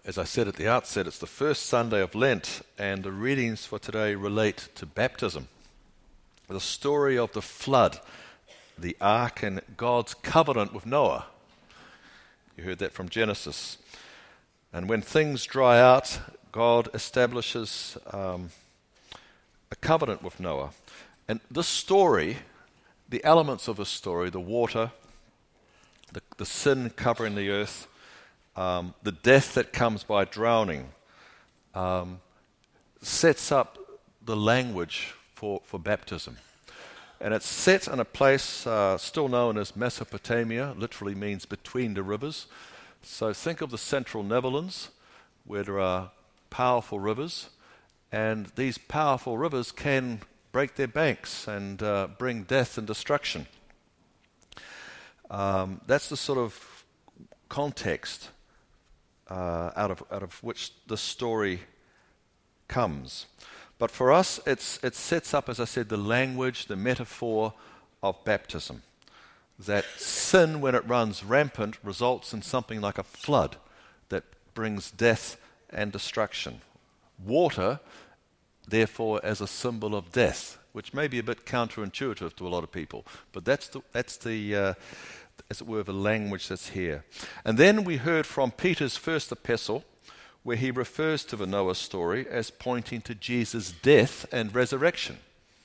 As I said at the outset, it's the first Sunday of Lent, and the readings for today relate to baptism. The story of the flood, the ark, and God's covenant with Noah. You heard that from Genesis. And when things dry out, God establishes a covenant with Noah. And this story, the elements of the story, the water, the sin covering the earth, the death that comes by drowning, sets up the language for baptism. And it's set in a place still known as Mesopotamia, literally means between the rivers. So think of the central Netherlands, where there are powerful rivers, and these powerful rivers can break their banks and bring death and destruction. That's the sort of context out of which the story comes. But for us, it sets up, as I said, the language, the metaphor of baptism. That sin, when it runs rampant, results in something like a flood that brings death and destruction. Water, therefore, as a symbol of death, which may be a bit counterintuitive to a lot of people, but that's the as it were, the language that's here. And then we heard from Peter's first epistle, where he refers to the Noah story as pointing to Jesus' death and resurrection.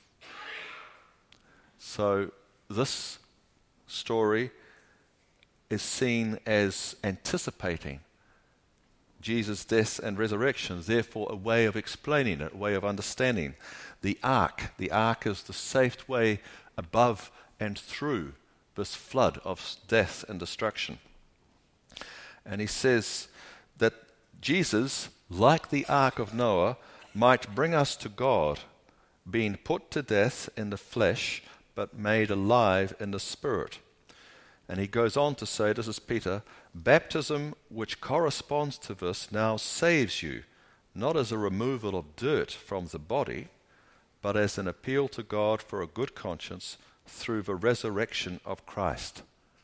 So this story is seen as anticipating Jesus' death and resurrection, therefore a way of explaining it, a way of understanding. The ark is the safe way above and through this flood of death and destruction. And he says that Jesus, like the ark of Noah, might bring us to God, being put to death in the flesh, but made alive in the spirit. And he goes on to say, this is Peter, baptism which corresponds to this now saves you, not as a removal of dirt from the body, but as an appeal to God for a good conscience through the resurrection of Christ.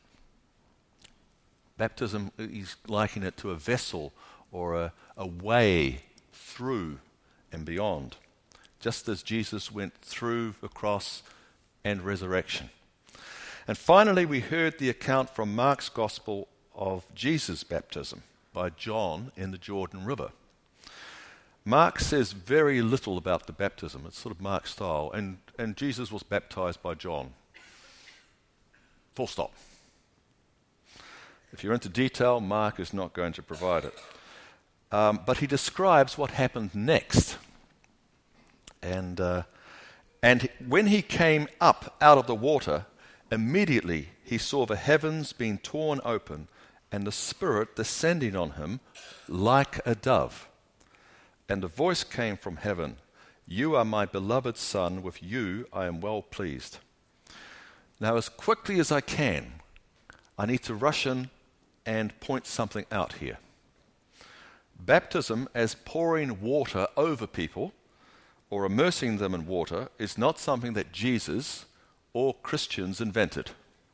Baptism, he's likening it to a vessel or a way through and beyond, just as Jesus went through the cross and resurrection. And finally, we heard the account from Mark's Gospel of Jesus' baptism by John in the Jordan River. Mark says very little about the baptism. It's sort of Mark's style. And Jesus was baptized by John. Full stop. If you're into detail, Mark is not going to provide it. But he describes what happened next. And when he came up out of the water, immediately he saw the heavens being torn open and the Spirit descending on him like a dove. And a voice came from heaven, "You are my beloved Son, with you I am well pleased." Now, as quickly as I can, I need to rush in and point something out here. Baptism as pouring water over people or immersing them in water is not something that Jesus or Christians invented.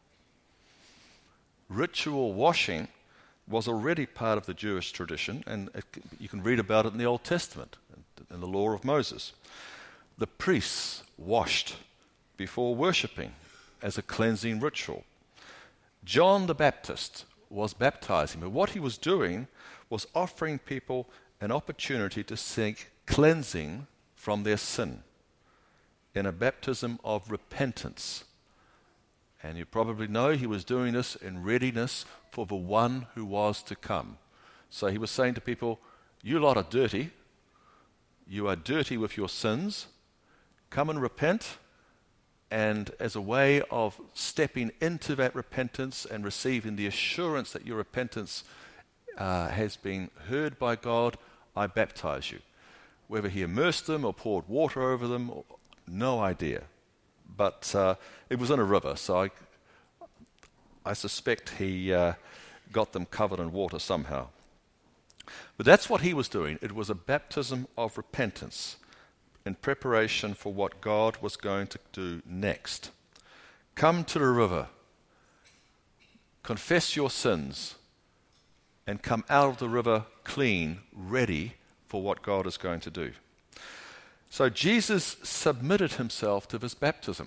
Ritual washing was already part of the Jewish tradition, and you can read about it in the Old Testament, in the law of Moses. The priests washed before worshipping as a cleansing ritual. John the Baptist was baptizing, but what he was doing was offering people an opportunity to seek cleansing from their sin in a baptism of repentance. And you probably know he was doing this in readiness for the one who was to come. So he was saying to people, you lot are dirty. You are dirty with your sins. Come and repent. And as a way of stepping into that repentance and receiving the assurance that your repentance has been heard by God, I baptize you. Whether he immersed them or poured water over them, no idea. But it was in a river, so I suspect he got them covered in water somehow. But that's what he was doing. It was a baptism of repentance in preparation for what God was going to do next. Come to the river, confess your sins, and come out of the river clean, ready for what God is going to do. So Jesus submitted himself to this baptism.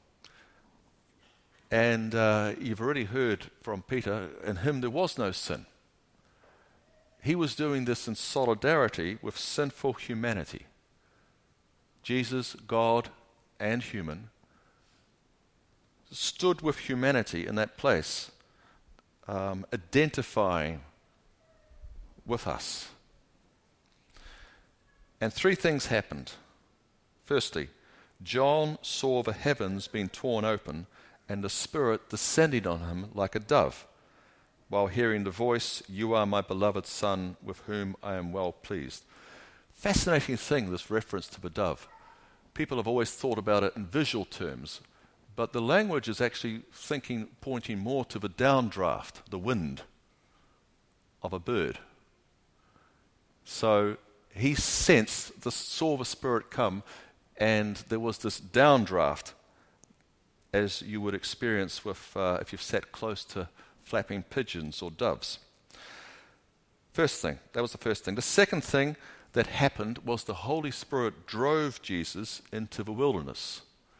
And you've already heard from Peter, in him there was no sin. He was doing this in solidarity with sinful humanity. Jesus, God and human, stood with humanity in that place, identifying with us. And three things happened. Firstly, John saw the heavens being torn open and the Spirit descending on him like a dove, while hearing the voice, "You are my beloved Son, with whom I am well pleased." Fascinating thing, this reference to the dove. People have always thought about it in visual terms, but the language is actually pointing more to the downdraft, the wind of a bird. So he saw the Spirit come, and there was this downdraft, as you would experience with if you've sat close to flapping pigeons or doves. That was the first thing. The second thing that happened was the Holy Spirit drove Jesus into the wilderness.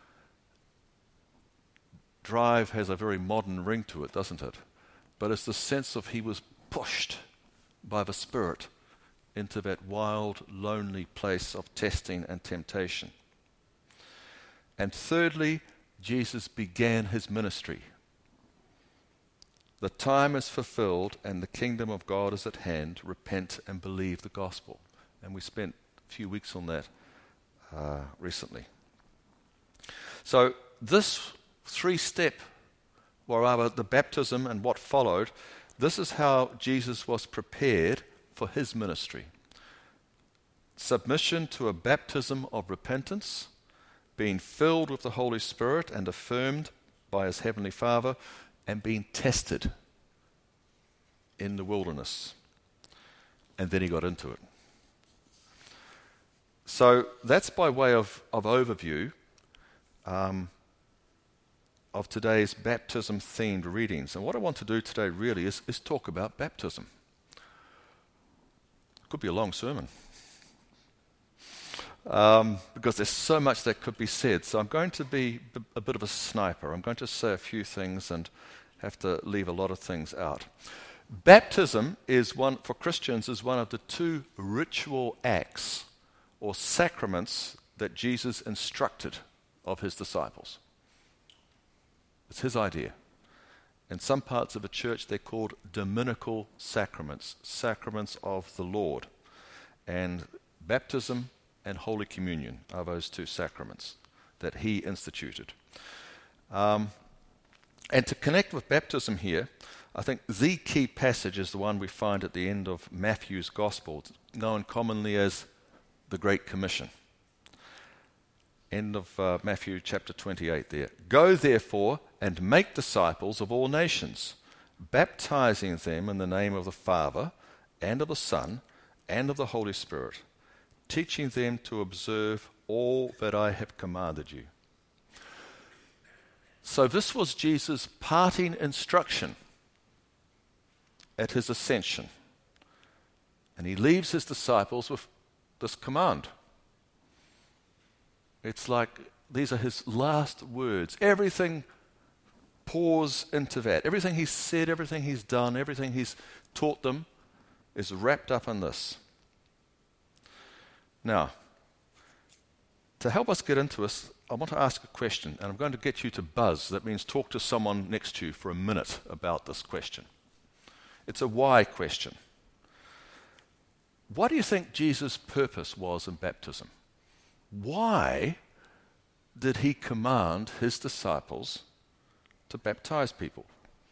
Drive has a very modern ring to it, doesn't it? But it's the sense of he was pushed by the Spirit into that wild, lonely place of testing and temptation. And thirdly, Jesus began his ministry. The time is fulfilled and the kingdom of God is at hand. Repent and believe the gospel. And we spent a few weeks on that recently. So this three-step, or rather the baptism and what followed, this is how Jesus was prepared for his ministry. Submission to a baptism of repentance, being filled with the Holy Spirit and affirmed by his heavenly Father, and being tested in the wilderness. And then he got into it. So that's by way of overview of today's baptism-themed readings. And what I want to do today really is talk about baptism. It could be a long sermon. Because there's so much that could be said. So I'm going to be a bit of a sniper. I'm going to say a few things and have to leave a lot of things out. Baptism for Christians is one of the two ritual acts or sacraments that Jesus instructed of his disciples. It's his idea. In some parts of the church, they're called dominical sacraments, sacraments of the Lord. And baptism and Holy Communion are those two sacraments that he instituted. And to connect with baptism here, I think the key passage is the one we find at the end of Matthew's Gospel, known commonly as the Great Commission. End of Matthew chapter 28 there. "Go therefore and make disciples of all nations, baptizing them in the name of the Father and of the Son and of the Holy Spirit, teaching them to observe all that I have commanded you." So this was Jesus' parting instruction at his ascension. And he leaves his disciples with this command. It's like these are his last words. Everything pours into that. Everything he's said, everything he's done, everything he's taught them is wrapped up in this. Now, to help us get into this, I want to ask a question, and I'm going to get you to buzz. That means talk to someone next to you for a minute about this question. It's a why question. What do you think Jesus' purpose was in baptism? Why did he command his disciples to baptize people?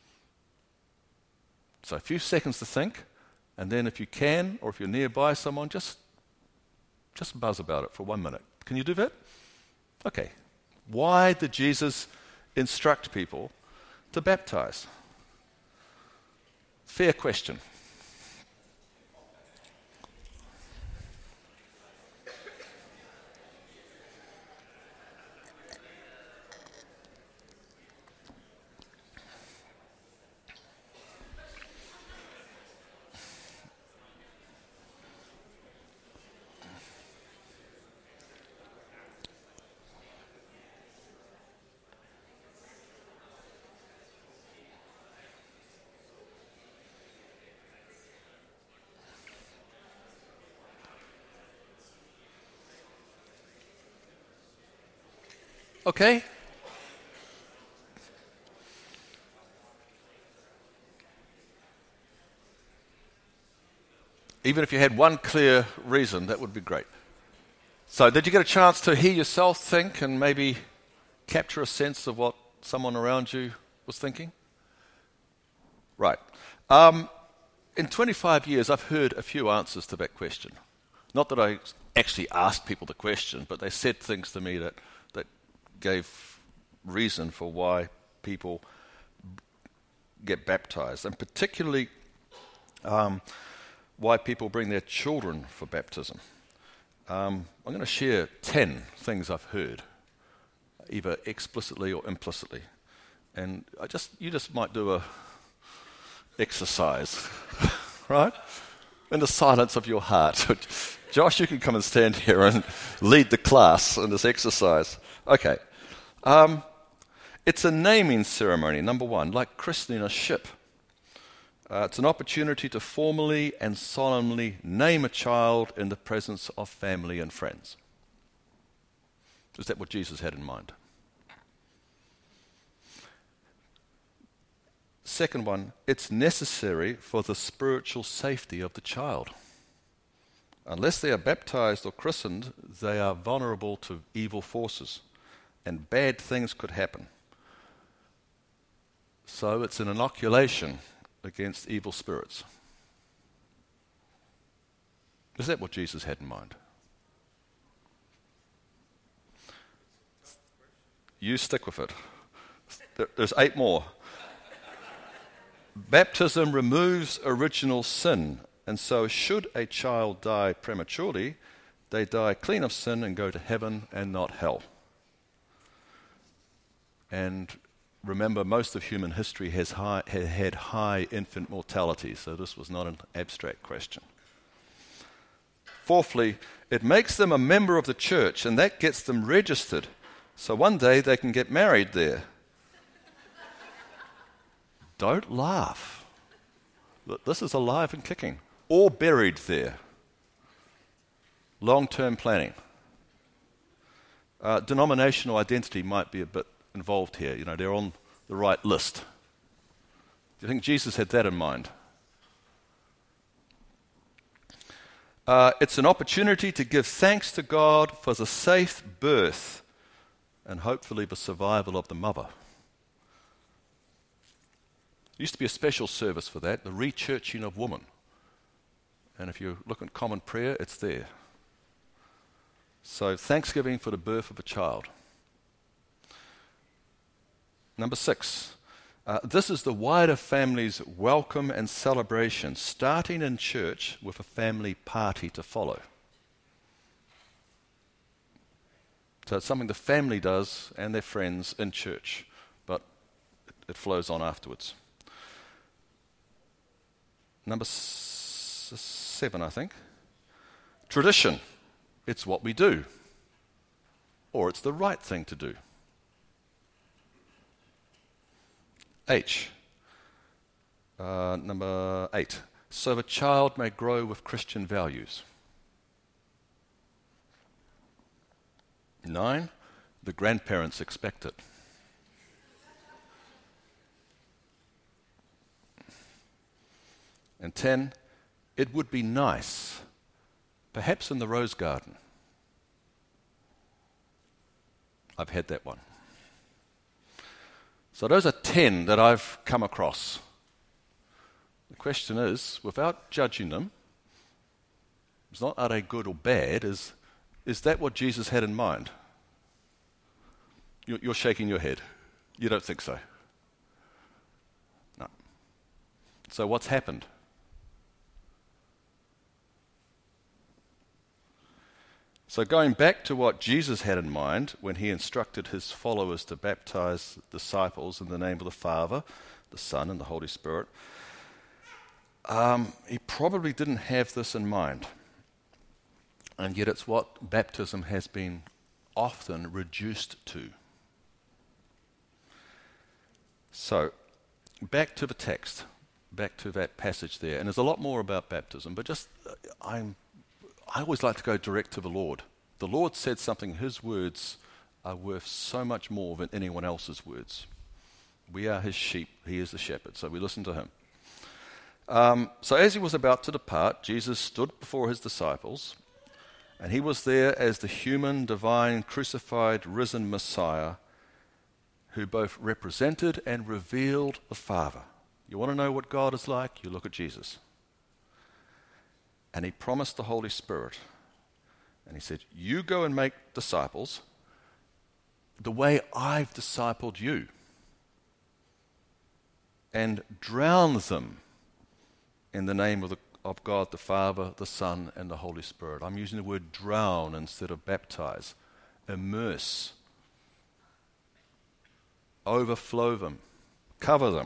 So a few seconds to think, and then if you can, or if you're nearby someone, just buzz about it for 1 minute. Can you do that? Okay. Why did Jesus instruct people to baptize? Fair question. Okay? Even if you had one clear reason, that would be great. So did you get a chance to hear yourself think and maybe capture a sense of what someone around you was thinking? Right. In 25 years, I've heard a few answers to that question. Not that I actually asked people the question, but they said things to me that gave reason for why people get baptized, and particularly why people bring their children for baptism. I'm going to share 10 things I've heard, either explicitly or implicitly. And you just might do a exercise, right? In the silence of your heart. Josh, you can come and stand here and lead the class in this exercise. Okay. It's a naming ceremony, number one, like christening a ship. It's an opportunity to formally and solemnly name a child in the presence of family and friends. Is that what Jesus had in mind? Second one, it's necessary for the spiritual safety of the child. Unless they are baptized or christened, they are vulnerable to evil forces, and bad things could happen. So it's an inoculation against evil spirits. Is that what Jesus had in mind? You stick with it. There's 8 more. Baptism removes original sin, and so should a child die prematurely, they die clean of sin and go to heaven and not hell. And remember, most of human history has had high infant mortality, so this was not an abstract question. Fourthly, it makes them a member of the church, and that gets them registered, so one day they can get married there. Don't laugh. This is alive and kicking. Or buried there. Long-term planning. Denominational identity might be a bit involved here. You know, they're on the right list. Do you think Jesus had that in mind? It's an opportunity to give thanks to God for the safe birth and hopefully the survival of the mother. There used to be a special service for that, the rechurching of woman. And if you look at common prayer, it's there. So thanksgiving for the birth of a child. Number 6, this is the wider family's welcome and celebration, starting in church with a family party to follow. So it's something the family does and their friends in church, but it flows on afterwards. Number 7, I think. Tradition. It's what we do. Or it's the right thing to do. Number 8. So the child may grow with Christian values. 9. The grandparents expect it. And 10, it would be nice, perhaps in the rose garden. I've had that one. So those are 10 that I've come across. The question is, without judging them, it's not are they good or bad, is that what Jesus had in mind? You're shaking your head. You don't think so? No. So what's happened? So going back to what Jesus had in mind when he instructed his followers to baptize disciples in the name of the Father, the Son, and the Holy Spirit, he probably didn't have this in mind. And yet it's what baptism has been often reduced to. So, back to the text, back to that passage there. And there's a lot more about baptism, but just I always like to go direct to the Lord. The Lord said something, his words are worth so much more than anyone else's words. We are his sheep. He is the shepherd, so we listen to him. So as he was about to depart, Jesus stood before his disciples, and he was there as the human, divine, crucified, risen Messiah who both represented and revealed the Father. You want to know what God is like? You look at Jesus. And he promised the Holy Spirit. And he said, you go and make disciples the way I've discipled you. And drown them in the name of God the Father, the Son, and the Holy Spirit. I'm using the word drown instead of baptize. Immerse. Overflow them. Cover them.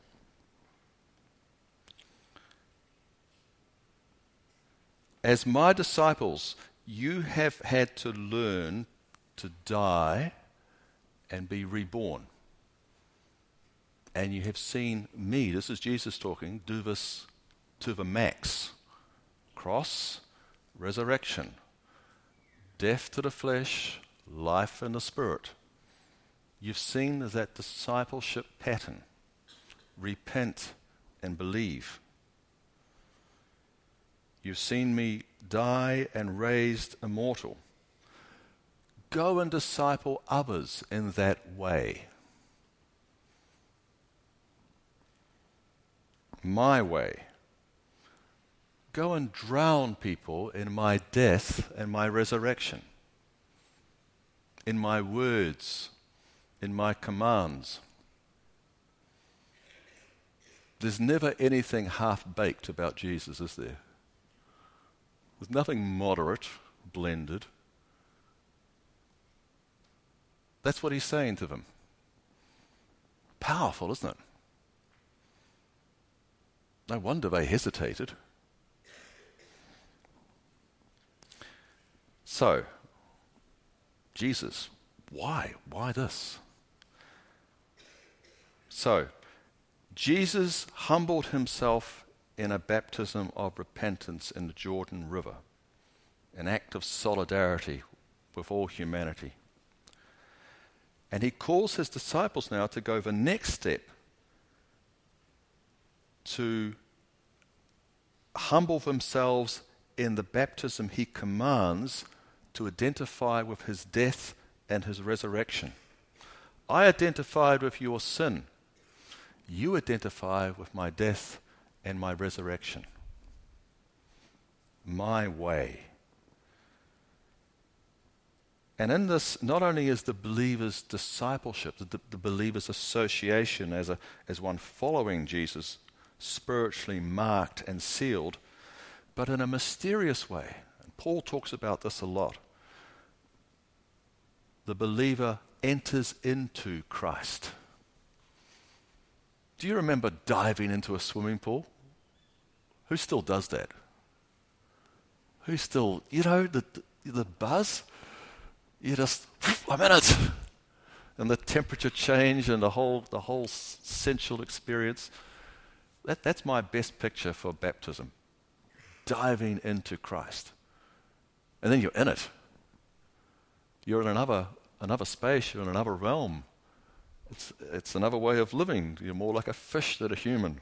As my disciples, you have had to learn to die and be reborn. And you have seen me, this is Jesus talking, do this to the max. Cross, resurrection, death to the flesh, life in the spirit. You've seen that discipleship pattern. Repent and believe. You've seen me die and raised immortal. Go and disciple others in that way. My way. Go and drown people in my death and my resurrection. In my words, in my commands. There's never anything half-baked about Jesus, is there? There's nothing moderate, blended. That's what he's saying to them. Powerful, isn't it? No wonder they hesitated. So, Jesus, why? Why this? So, Jesus humbled himself in a baptism of repentance in the Jordan River, an act of solidarity with all humanity. And he calls his disciples now to go the next step, to humble themselves in the baptism he commands to identify with his death and his resurrection. I identified with your sin. You identify with my death and my resurrection. My way. And in this, not only is the believer's discipleship, the believer's association as one following Jesus, spiritually marked and sealed, but in a mysterious way. And Paul talks about this a lot. The believer enters into Christ. Do you remember diving into a swimming pool? Who still does that? Who still, the buzz? You just, I'm in it. And the temperature change and the whole sensual experience. That's my best picture for baptism. Diving into Christ. And then you're in it. You're in another space, you're in another realm. It's another way of living. You're more like a fish than a human.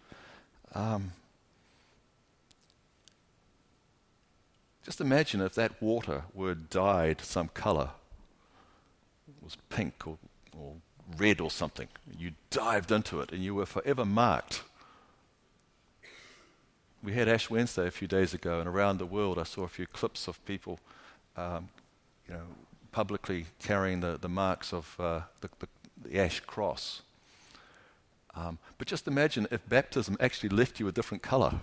Just imagine if that water were dyed some color. It was pink or red or something. You dived into it and you were forever marked. We had Ash Wednesday a few days ago, and around the world I saw a few clips of people publicly carrying the marks of the ash cross. But just imagine if baptism actually left you a different color.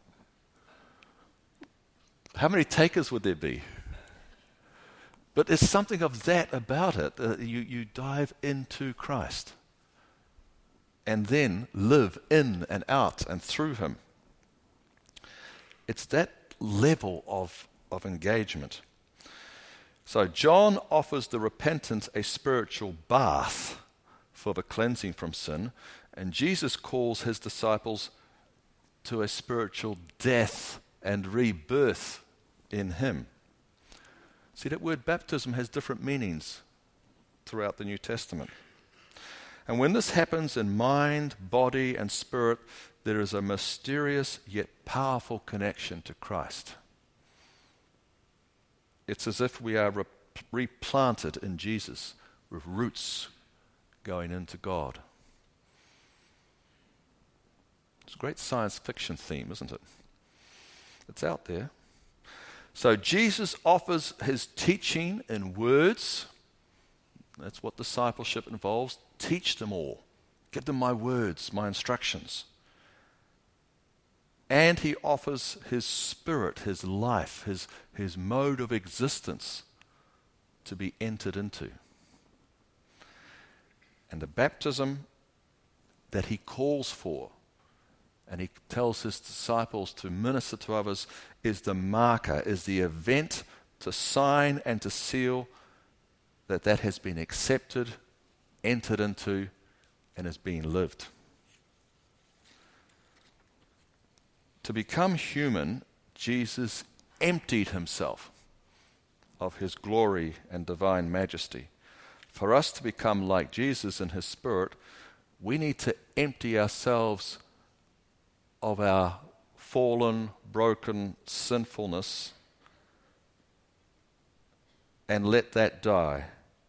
How many takers would there be? But there's something of that about it. You dive into Christ and then live in and out and through him. It's that level of engagement. So John offers the repentant a spiritual bath for the cleansing from sin, and Jesus calls his disciples to a spiritual death and rebirth in him. See, that word baptism has different meanings throughout the New Testament. And when this happens in mind, body, and spirit, there is a mysterious yet powerful connection to Christ. It's as if we are replanted in Jesus with roots going into God. It's a great science fiction theme, isn't it? It's out there. So Jesus offers his teaching in words. That's what discipleship involves. Teach them all. Give them my words, my instructions. And he offers his spirit, his life, his mode of existence to be entered into. And the baptism that he calls for, and he tells his disciples to minister to others, is the marker, is the event to sign and to seal that has been accepted, entered into, and is being lived. To become human, Jesus emptied himself of his glory and divine majesty. For us to become like Jesus in his spirit, we need to empty ourselves of our fallen, broken sinfulness and let that die.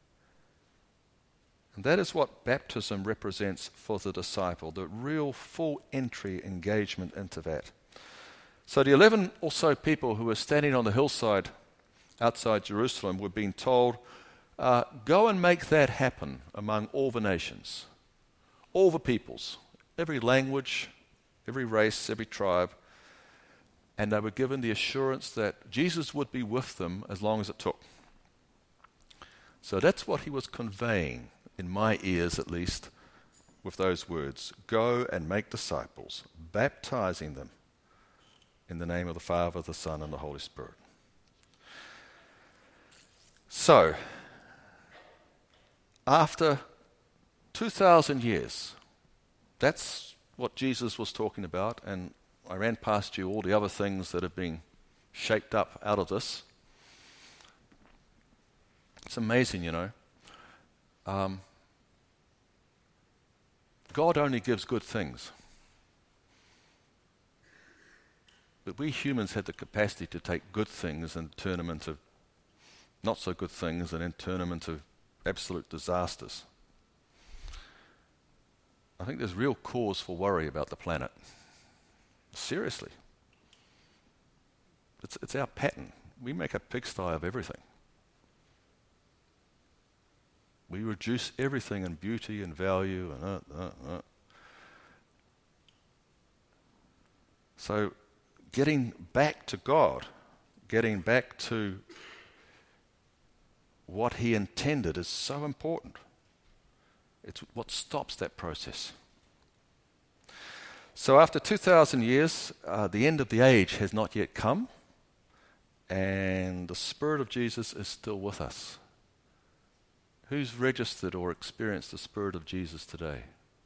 And that is what baptism represents for the disciple, the real full entry engagement into that. So the 11 or so people who were standing on the hillside outside Jerusalem were being told, go and make that happen among all the nations, all the peoples, every language, every race, every tribe. And they were given the assurance that Jesus would be with them as long as it took. So that's what he was conveying, in my ears at least, with those words. Go and make disciples, baptizing them in the name of the Father, the Son, and the Holy Spirit. So, after 2,000 years, that's what Jesus was talking about, and I ran past you all the other things that have been shaped up out of this. It's amazing, you know. God only gives good things. But we humans had the capacity to take good things and turn them into not so good things and then turn them into absolute disasters. I think there's real cause for worry about the planet. Seriously. It's our pattern. We make a pigsty of everything. We reduce everything in beauty and value and So getting back to God, getting back to what he intended is so important. It's what stops that process. So after 2,000 years, the end of the age has not yet come, and the Spirit of Jesus is still with us. Who's registered or experienced the Spirit of Jesus today?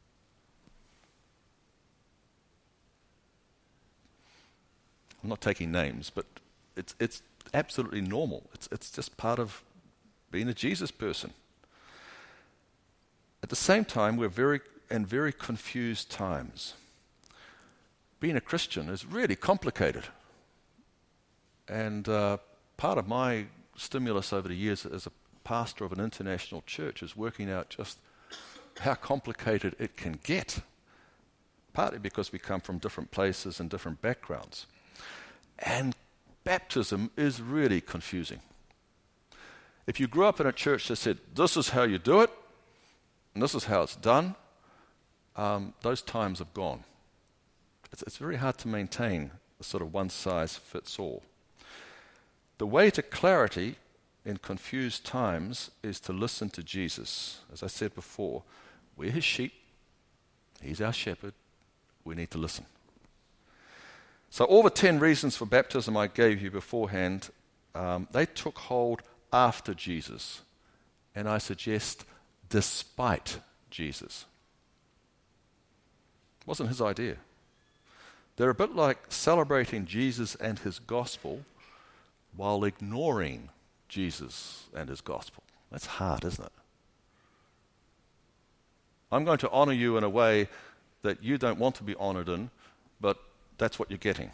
I'm not taking names, but it's absolutely normal. It's just part of being a Jesus person. At the same time, we're very confused times. Being a Christian is really complicated. And part of my stimulus over the years as a pastor of an international church is working out just how complicated it can get. Partly because we come from different places and different backgrounds. And baptism is really confusing. If you grew up in a church that said, this is how you do it, and this is how it's done, those times have gone. It's very hard to maintain a sort of one-size-fits-all. The way to clarity in confused times is to listen to Jesus. As I said before, we're his sheep. He's our shepherd. We need to listen. So all the 10 reasons for baptism I gave you beforehand, they took hold after Jesus. And I suggest despite Jesus. It wasn't his idea. They're a bit like celebrating Jesus and his gospel while ignoring Jesus and his gospel. That's hard, isn't it? I'm going to honor you in a way that you don't want to be honored in, but that's what you're getting.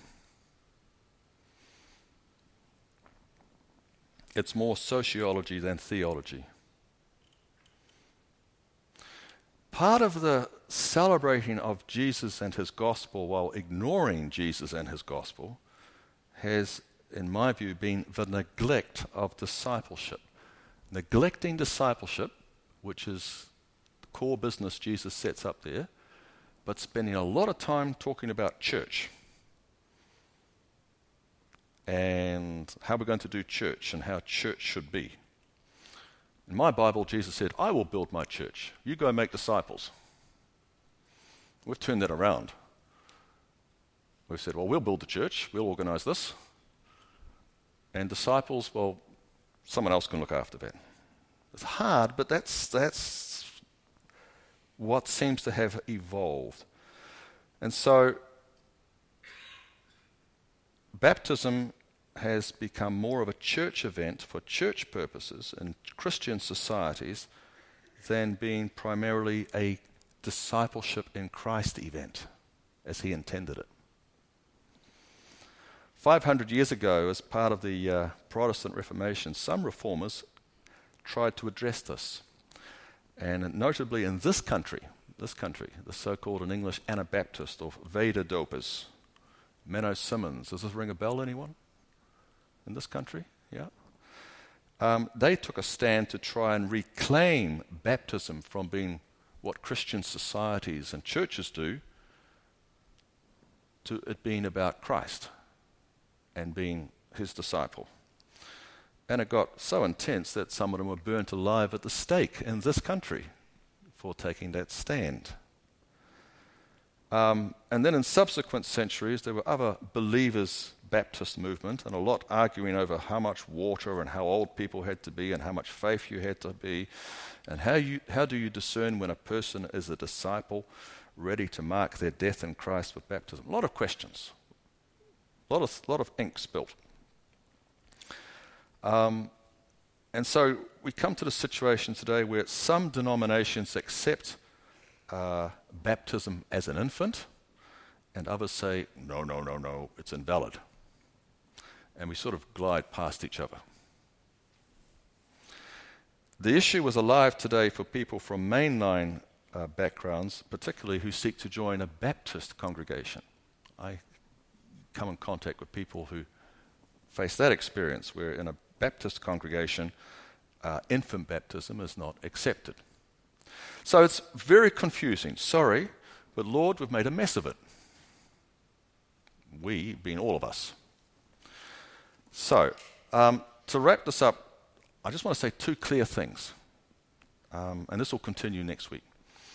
It's more sociology than theology. Part of the celebrating of Jesus and his gospel while ignoring Jesus and his gospel has, in my view, been the neglect of discipleship. Neglecting discipleship, which is the core business Jesus sets up there, but spending a lot of time talking about church and how we're going to do church and how church should be. In my Bible, Jesus said, I will build my church. You go make disciples. We've turned that around. We've said, well, we'll build the church. We'll organize this. And disciples, well, someone else can look after that. It's hard, but that's what seems to have evolved. And so baptism has become more of a church event for church purposes in Christian societies than being primarily a discipleship in Christ event as he intended it. 500 years ago, as part of the Protestant Reformation, some reformers tried to address this. And notably in this country, the so-called in English Anabaptist or Veda Dopers, Menno Simmons. Does this ring a bell, anyone? In this country? Yeah. They took a stand to try and reclaim baptism from being what Christian societies and churches do to it being about Christ and being his disciple. And it got so intense that some of them were burnt alive at the stake in this country for taking that stand. And then in subsequent centuries, there were other believers' Baptist movement, and a lot arguing over how much water and how old people had to be and how much faith you had to be, and how do you discern when a person is a disciple ready to mark their death in Christ with baptism? A lot of questions, a lot of ink spilt. And so we come to the situation today where some denominations accept baptism as an infant, and others say, no, it's invalid. And we sort of glide past each other. The issue was alive today for people from mainline backgrounds, particularly who seek to join a Baptist congregation. I come in contact with people who face that experience, where in a Baptist congregation, infant baptism is not accepted. So it's very confusing. Sorry, but Lord, we've made a mess of it. We, being all of us. So, to wrap this up, I just want to say two clear things. And this will continue next week.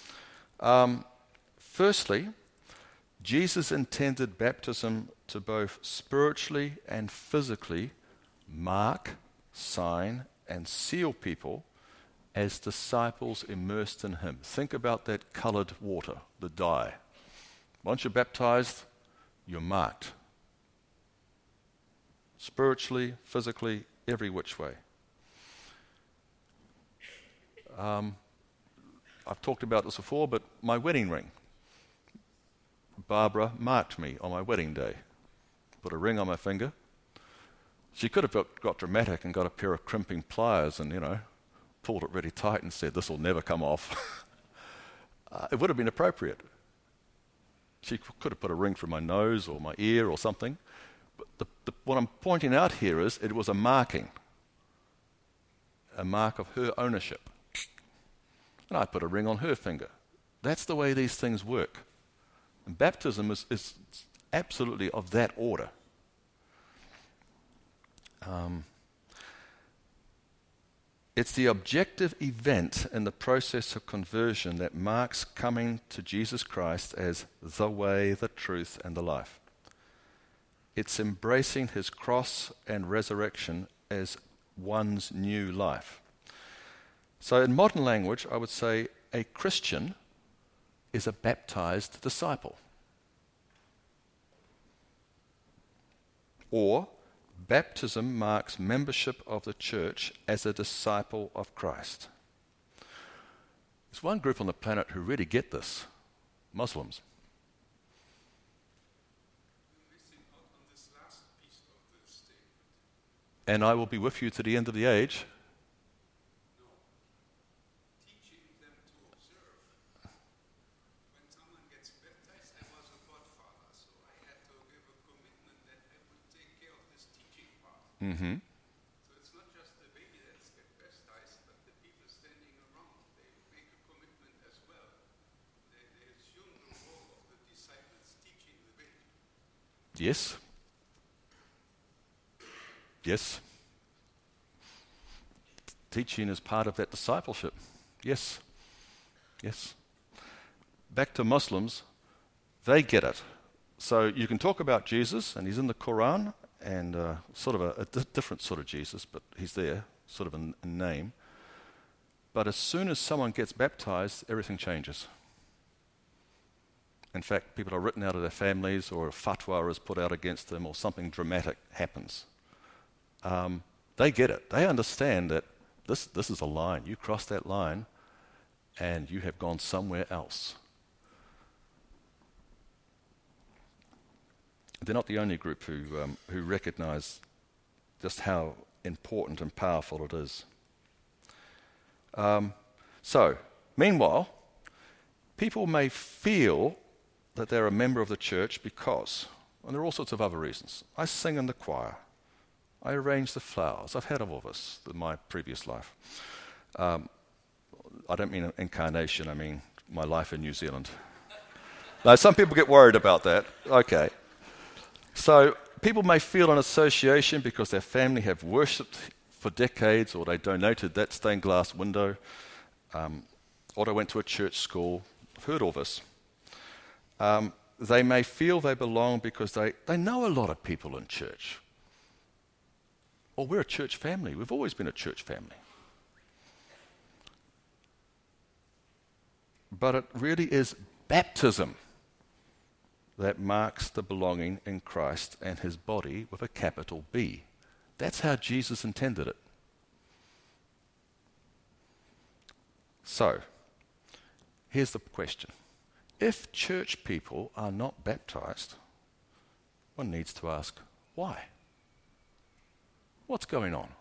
Firstly, Jesus intended baptism to both spiritually and physically mark, sign, and seal people as disciples immersed in him. Think about that colored water, the dye. Once you're baptized, you're marked. Spiritually, physically, every which way. I've talked about this before, but my wedding ring. Barbara marked me on my wedding day. Put a ring on my finger. She could have got dramatic and got a pair of crimping pliers and, pulled it really tight and said, this will never come off. It would have been appropriate. She could have put a ring through my nose or my ear or something. But what I'm pointing out here is it was a marking. A mark of her ownership. And I put a ring on her finger. That's the way these things work. And baptism is absolutely of that order. It's the objective event in the process of conversion that marks coming to Jesus Christ as the way, the truth, and the life. It's embracing his cross and resurrection as one's new life. So in modern language, I would say a Christian is a baptized disciple. Or baptism marks membership of the church as a disciple of Christ. There's one group on the planet who really get this: Muslims. And I will be with you to the end of the age. No. Teaching them to observe. When someone gets baptized, I was a godfather, so I had to give a commitment that I would take care of this teaching part. Mm-hmm. So it's not just the baby that gets baptized, but the people standing around. They make a commitment as well. They assume the role of the disciples teaching the baby. Yes. Yes. Teaching is part of that discipleship. Yes. Yes. Back to Muslims, they get it. So you can talk about Jesus, and he's in the Quran, and sort of a different sort of Jesus, but he's there, sort of in name. But as soon as someone gets baptized, everything changes. In fact, people are written out of their families, or a fatwa is put out against them, or something dramatic happens. They get it. They understand that this is a line. You cross that line, and you have gone somewhere else. They're not the only group who recognize just how important and powerful it is. So, meanwhile, people may feel that they're a member of the church because, and there are all sorts of other reasons. I sing in the choir. I arrange the flowers. I've had all of this in my previous life. I don't mean incarnation, I mean my life in New Zealand. Now, some people get worried about that. Okay. So people may feel an association because their family have worshipped for decades, or they donated that stained glass window, or they went to a church school. I've heard all this. They may feel they belong because they know a lot of people in church. Or we're a church family. We've always been a church family. But it really is baptism that marks the belonging in Christ and his body with a capital B. That's how Jesus intended it. So, here's the question. If church people are not baptized, one needs to ask, why? What's going on?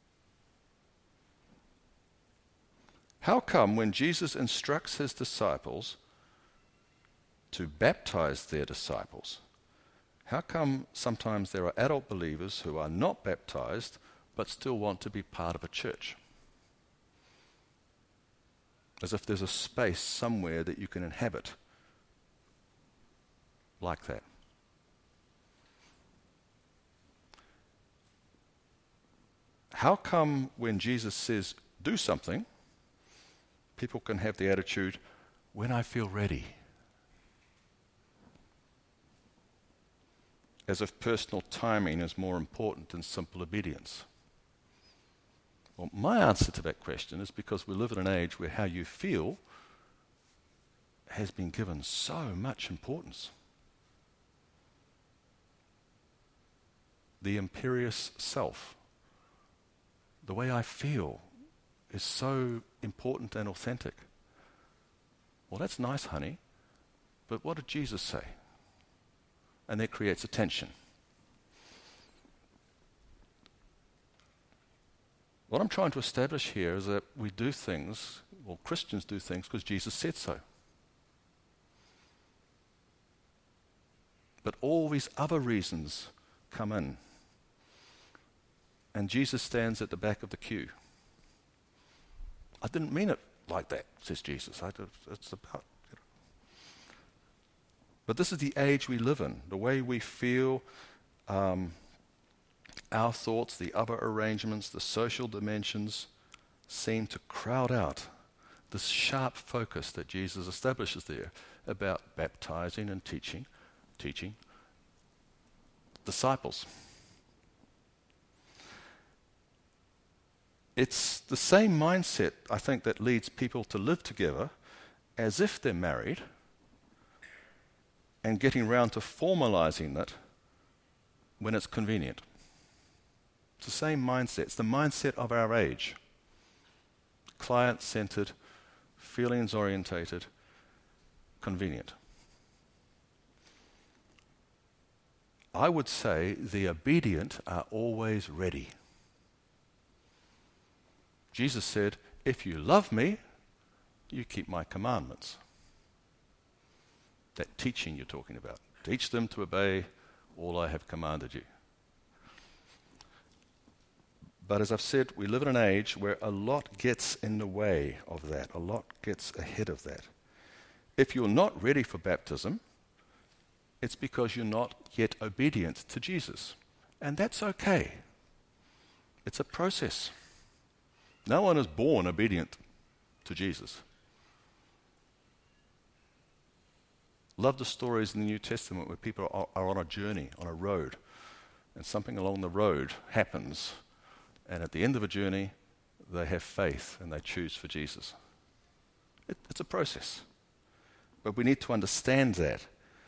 How come when Jesus instructs his disciples to baptize their disciples, how come sometimes there are adult believers who are not baptized but still want to be part of a church? As if there's a space somewhere that you can inhabit like that. How come when Jesus says, do something, people can have the attitude, when I feel ready? As if personal timing is more important than simple obedience. Well, my answer to that question is because we live in an age where how you feel has been given so much importance. The imperious self. The way I feel is so important and authentic. Well, that's nice, honey, but what did Jesus say? And that creates a tension. What I'm trying to establish here is that we do things, well, Christians do things because Jesus said so. But all these other reasons come in. And Jesus stands at the back of the queue. I didn't mean it like that, says Jesus. It's about, But this is the age we live in. The way we feel, our thoughts, the other arrangements, the social dimensions seem to crowd out this sharp focus that Jesus establishes there about baptizing and teaching disciples. It's the same mindset, I think, that leads people to live together as if they're married and getting round to formalizing it when it's convenient. It's the same mindset. It's the mindset of our age. Client-centered, feelings orientated, convenient. I would say the obedient are always ready. Jesus said, if you love me, you keep my commandments. That teaching you're talking about. Teach them to obey all I have commanded you. But as I've said, we live in an age where a lot gets in the way of that. A lot gets ahead of that. If you're not ready for baptism, it's because you're not yet obedient to Jesus. And that's okay. It's a process. No one is born obedient to Jesus. Love the stories in the New Testament where people are on a journey, on a road, and something along the road happens, and at the end of a journey, they have faith and they choose for Jesus. It's a process. But we need to understand that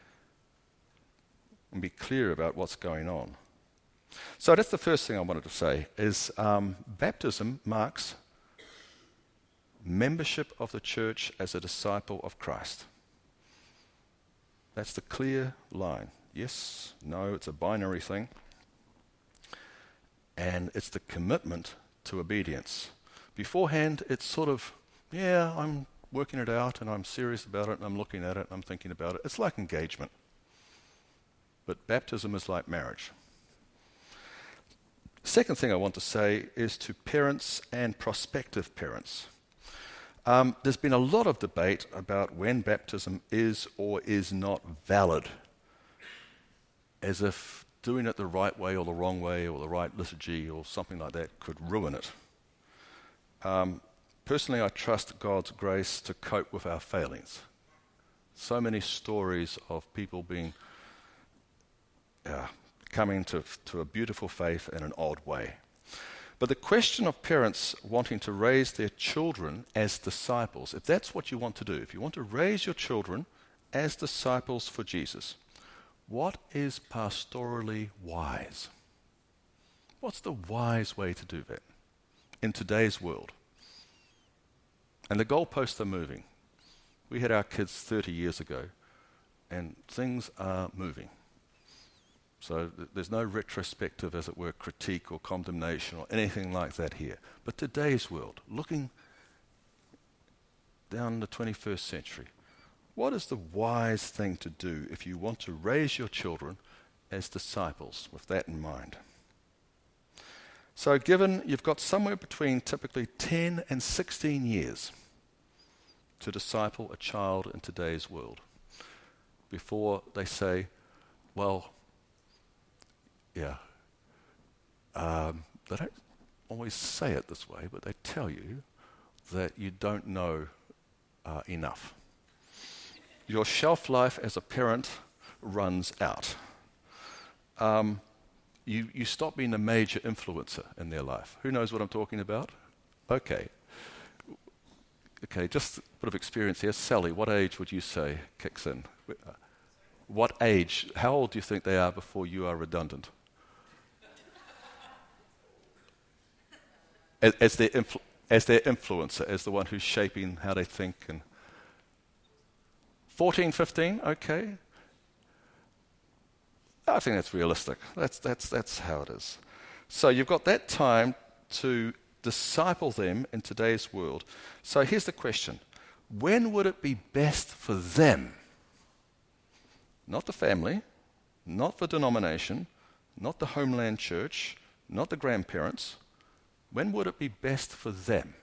and be clear about what's going on. So that's the first thing I wanted to say, is baptism marks membership of the church as a disciple of Christ. That's the clear line. Yes, no, it's a binary thing. And it's the commitment to obedience. Beforehand, it's sort of, yeah, I'm working it out and I'm serious about it and I'm looking at it and I'm thinking about it. It's like engagement. But baptism is like marriage. Second thing I want to say is to parents and prospective parents. There's been a lot of debate about when baptism is or is not valid, as if doing it the right way or the wrong way or the right liturgy or something like that could ruin it. Personally, I trust God's grace to cope with our failings. So many stories of people being coming to a beautiful faith in an odd way. But the question of parents wanting to raise their children as disciples, if that's what you want to do, if you want to raise your children as disciples for Jesus, what is pastorally wise? What's the wise way to do that in today's world? And the goalposts are moving. We had our kids 30 years ago, and things are moving. So there's no retrospective, as it were, critique or condemnation or anything like that here. But today's world, looking down the 21st century, what is the wise thing to do if you want to raise your children as disciples with that in mind? So given you've got somewhere between typically 10 and 16 years to disciple a child in today's world before they say, well, yeah, they don't always say it this way, but they tell you that you don't know enough. Your shelf life as a parent runs out. You stop being a major influencer in their life. Who knows what I'm talking about? Okay, just a bit of experience here. Sally, what age would you say kicks in? What age, how old do you think they are before you are redundant? As their influencer, as the one who's shaping how they think. And 14, 15, okay. I think that's realistic. That's how it is. So you've got that time to disciple them in today's world. So here's the question. When would it be best for them? Not the family, not the denomination, not the homeland church, not the grandparents. When would it be best for them?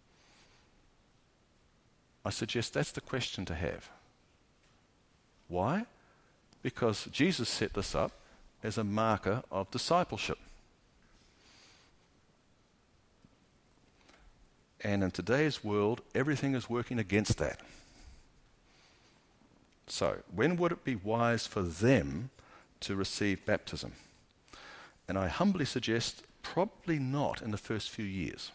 I suggest that's the question to have. Why? Because Jesus set this up as a marker of discipleship. And in today's world, everything is working against that. So, when would it be wise for them to receive baptism? And I humbly suggest probably not in the first few years.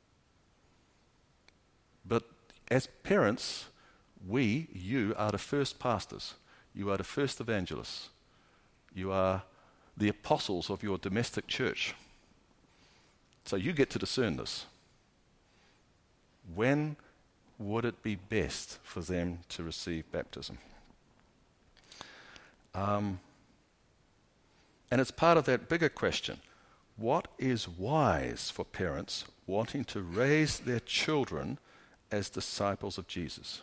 But as parents, you are the first pastors. You are the first evangelists. You are the apostles of your domestic church. So you get to discern this. When would it be best for them to receive baptism? And it's part of that bigger question. What is wise for parents wanting to raise their children as disciples of Jesus?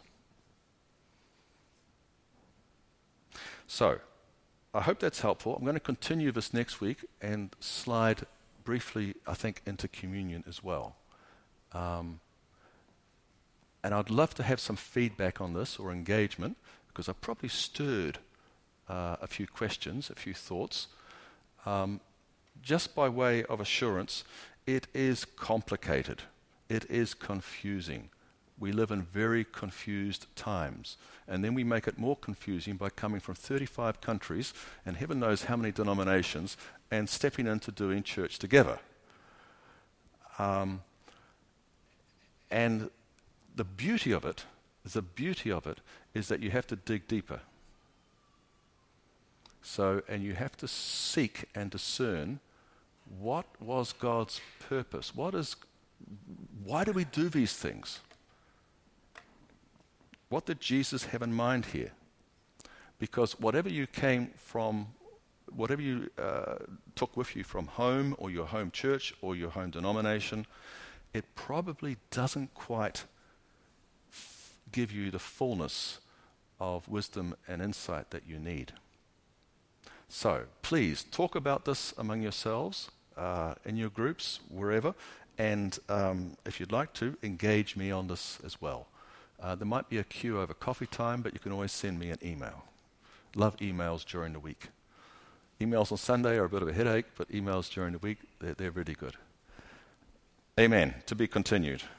So, I hope that's helpful. I'm going to continue this next week and slide briefly, I think, into communion as well. And I'd love to have some feedback on this or engagement, because I've probably stirred a few questions, a few thoughts. Just by way of assurance, it is complicated. It is confusing. We live in very confused times. And then we make it more confusing by coming from 35 countries and heaven knows how many denominations and stepping into doing church together. And the beauty of it is that you have to dig deeper. So, and you have to seek and discern what was God's purpose. Why do we do these things? What did Jesus have in mind here? Because whatever you took with you from home or your home church or your home denomination, it probably doesn't quite give you the fullness of wisdom and insight that you need. So please talk about this among yourselves, in your groups, wherever, and if you'd like to, engage me on this as well. There might be a queue over coffee time, but you can always send me an email. Love emails during the week. Emails on Sunday are a bit of a headache, but emails during the week, they're really good. Amen. To be continued.